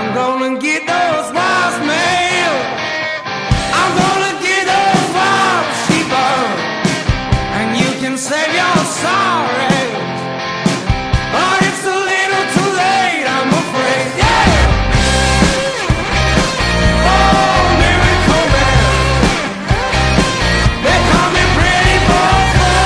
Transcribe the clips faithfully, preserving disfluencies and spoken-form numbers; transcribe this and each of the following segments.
I'm gonna get those wives mail. I'm gonna get those wives cheaper, and you can save your sorry. But it's a little too late, I'm afraid. Yeah. Oh, miracle man, they call me Pretty Boy.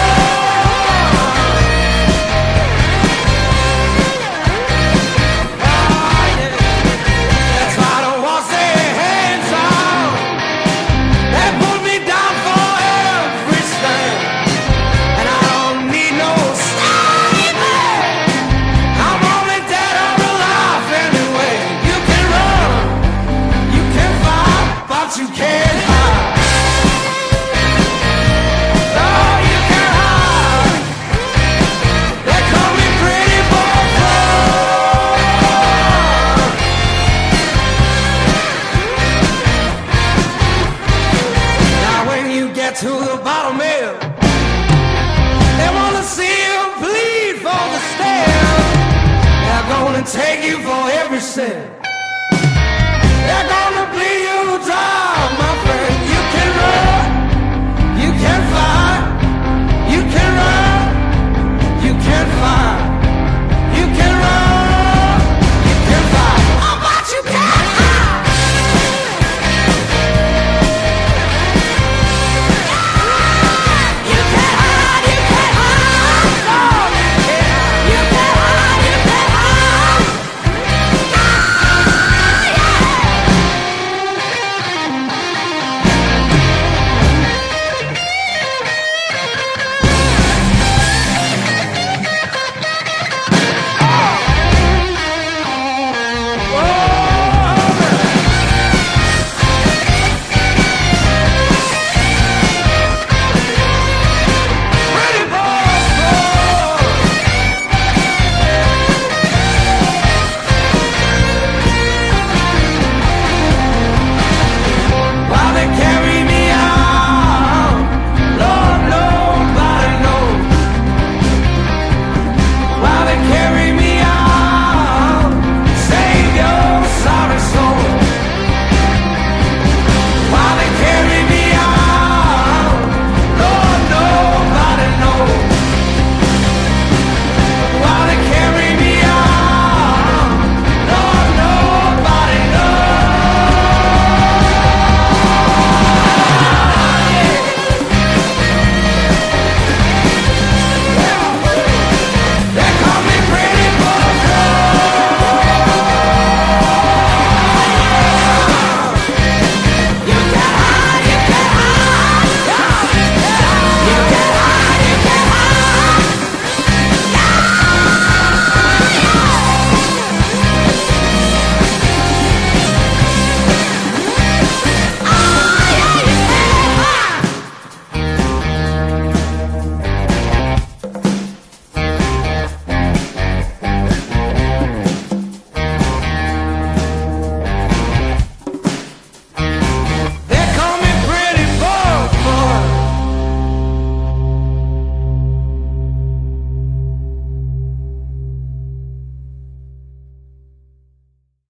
You can't hide. Oh, you can't hide. They call me Pretty Boy. Now when you get to the bottom end, they wanna see you bleed for the stand. They're gonna take you for every cent. They're gonna bleed you dry, my friend.